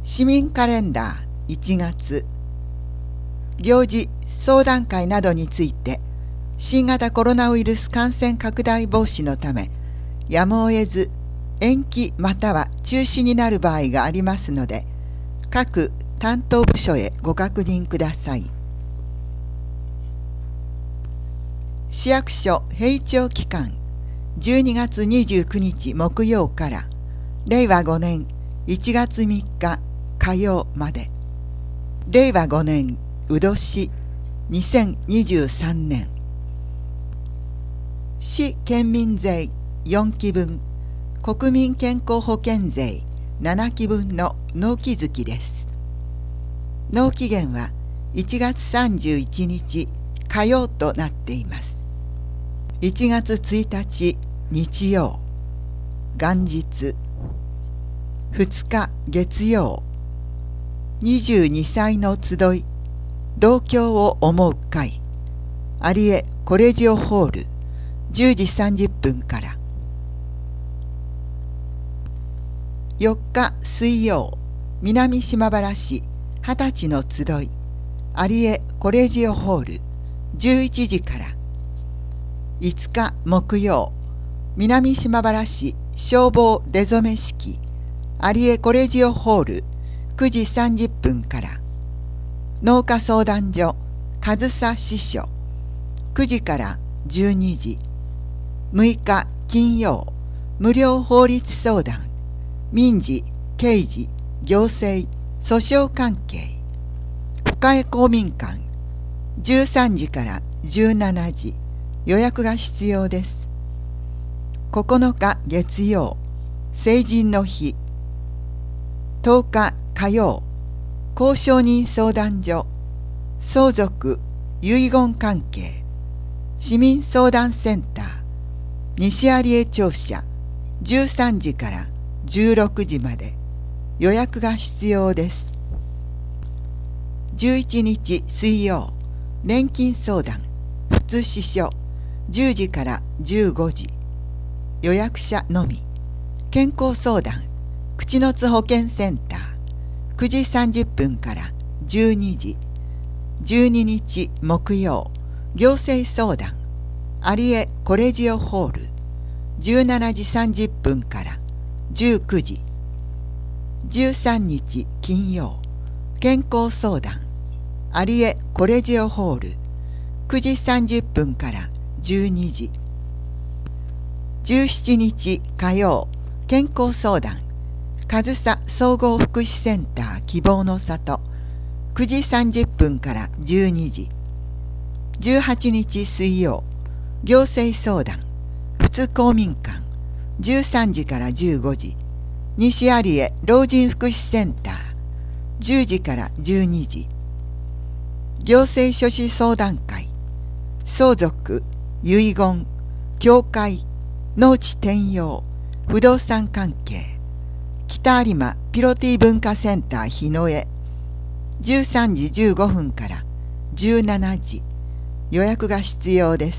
市民カレンダー1月行事相談会などについて新型コロナウイルス感染拡大防止のためやむを得ず延期または中止になる場合がありますので各担当部署へご確認ください。市役所閉庁期間12月29日木曜から令和5年1月3日火曜まで。令和5年卯年2023年。市県民税4期分、国民健康保険税7期分の納期月です。納期限は1月31日火曜となっています。1月1日日曜、元日、2日月曜、22歳の集い、同郷を思う会、有江コレジオホール、10時30分から。4日水曜、南島原市20歳の集い、有江コレジオホール、11時から。5日木曜、南島原市消防出初め式、有江コレジオホール、9時30分から。農家相談所上総支所、9時から12時。6日金曜、無料法律相談、民事、刑事、行政、訴訟関係、深江公民館、13時から17時。予約が必要です。9日月曜、成人の日。10日火曜、公証人相談所、相続・遺言関係、市民相談センター、西有江庁舎、13時から16時まで。予約が必要です。11日水曜、年金相談、福津所、10時から15時。予約者のみ。健康相談、口の津保健センター、9時30分から12時。12日木曜、行政相談、有江コレジオホール、17時30分から19時。13日金曜、健康相談、有江コレジオホール、9時30分から12時。17日火曜、健康相談、上総総合福祉センター希望の里、9時30分から12時。18日水曜、行政相談、福津公民館、13時から15時。西有江老人福祉センター、10時から12時。行政書士相談会、相続・遺言、教会、農地転用、不動産関係、北有馬ピロティ文化センター日野江、13時15分から17時。予約が必要です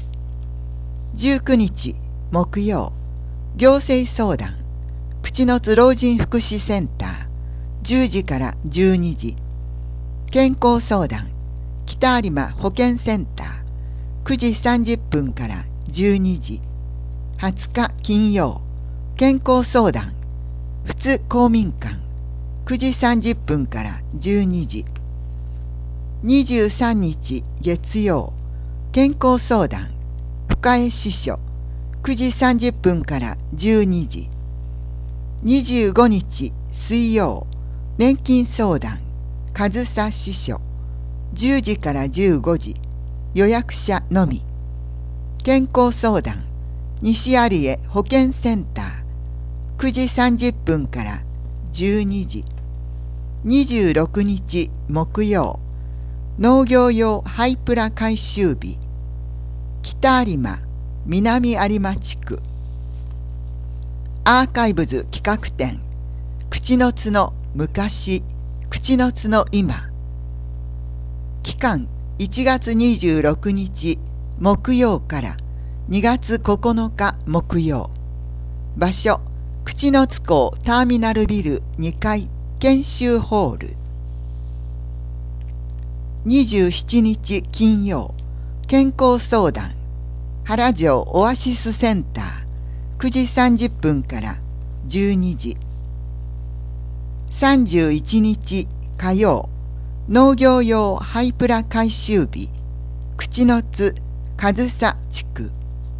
。19日木曜、行政相談、口の津老人福祉センター、10時から12時。健康相談、北有馬保健センター、9時30分から12時。20日金曜、健康相談、福津公民館、9時30分から12時。23日月曜、健康相談、深江支所、9時30分から12時。25日水曜、年金相談、上総支所、10時から15時。予約者のみ。健康相談、西有江保健センター、9時30分から12時。26日木曜、農業用ハイプラ改修日、北有馬南有馬地区。アーカイブズ企画展、口の津の昔、口の津の今。期間1月26日木曜から2月9日木曜。場所、口の津港ターミナルビル2階研修ホール。27日金曜、健康相談原城オアシスセンター、9時30分から12時。31日火曜、農業用ハイプラ回収日、口の津上総地区。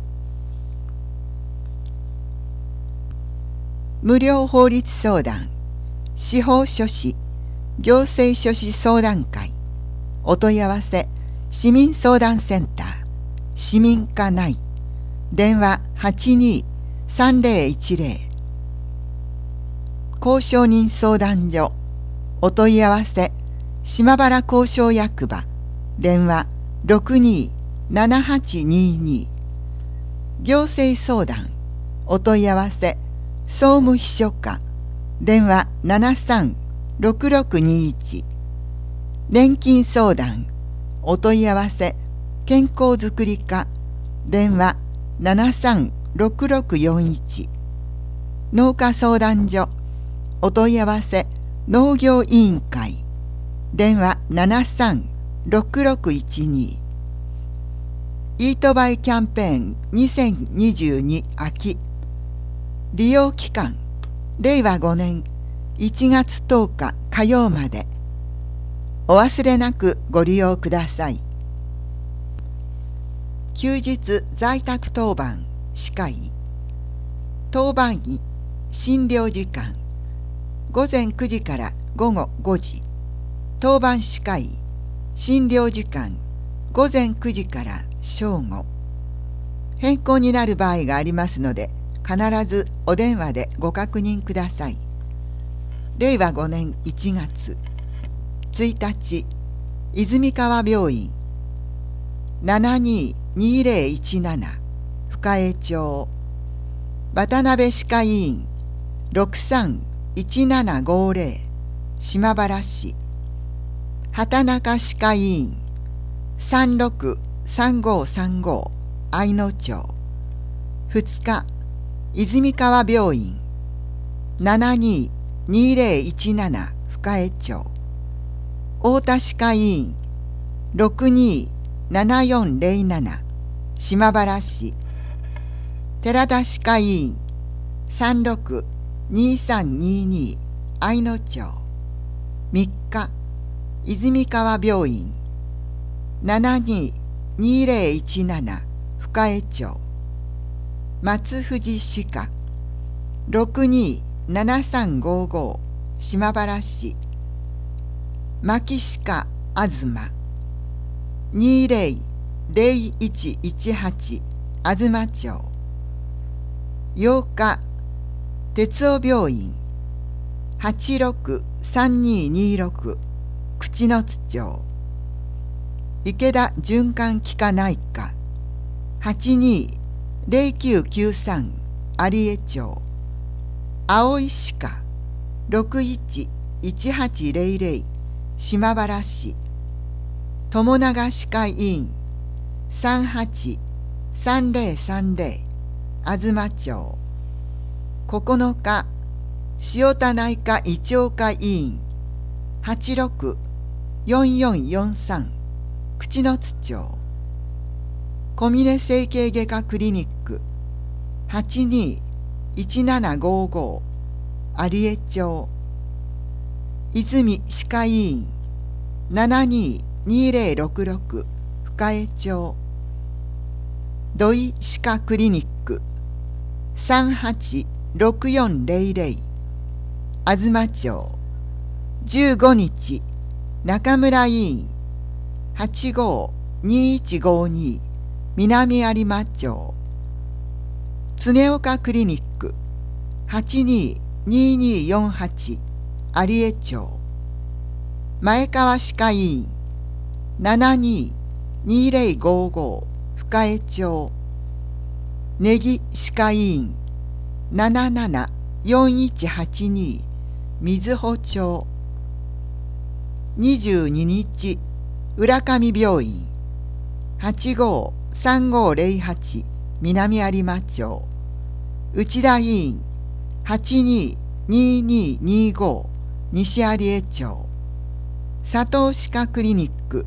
無料法律相談、司法書士、行政書士相談会。お問い合わせ、市民相談センター、市民課内。電話82-3010。交渉人相談所。お問い合わせ、島原交渉役場。電話62-7822。行政相談。お問い合わせ、総務秘書課。電話73-6621。年金相談。お問い合わせ、健康づくり課。電話73-6641。農家相談所。お問い合わせ、農業委員会。電話73-6612。イートバイキャンペーン2022秋。利用期間、令和5年1月10日火曜まで。お忘れなくご利用ください。休日在宅当番歯科医。当番医診療時間午前9時から午後5時。当番歯科医診療時間午前9時から正午。変更になる場合がありますので、必ずお電話でご確認ください。令和5年1月1日、泉川病院 722017 深江町。渡辺歯科医院 631750 島原市。畑中歯科医院 363535 愛野町。2日、泉川病院 722017 深江町。太田歯科医院 627407 島原市。寺田歯科医院 362322 愛野町。3日、泉川病院 722017 深江町。松藤歯科 627355 島原市。牧歯科東 200118 東町。8日、鉄尾病院 863226 口之津町。池田循環器科内科 820993 有江町。青井歯科 611800 島原市。友永歯科医院 383030 東町。9日、塩田内科胃腸科医院 864443 口之津町。小峰整形外科クリニック 821755 有江町。泉歯科医院 722066 深江町。土井歯科クリニック 386400 東町。15日、中村医院 852152 南有馬町。常岡クリニック 822248 有江町。前川歯科医院 722055 深江町。根木歯科医院 774182 瑞穂町。22日、浦上病院 853508 南有馬町。内田医院 822225 西有江町、佐藤歯科クリニック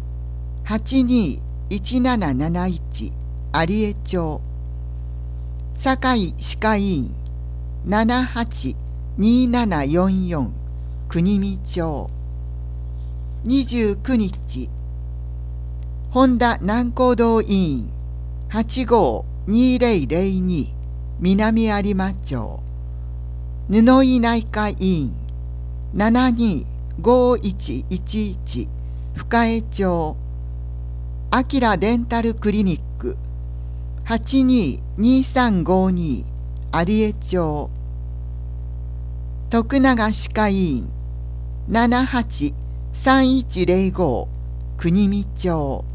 821771 有江町、堺歯科医院 782744 国見町、29日、本田南光堂医院 852002 南有馬町、布井内科医院 725111 深江町、あきらデンタルクリニック 822352 有江町、徳永歯科医院 783105 国見町。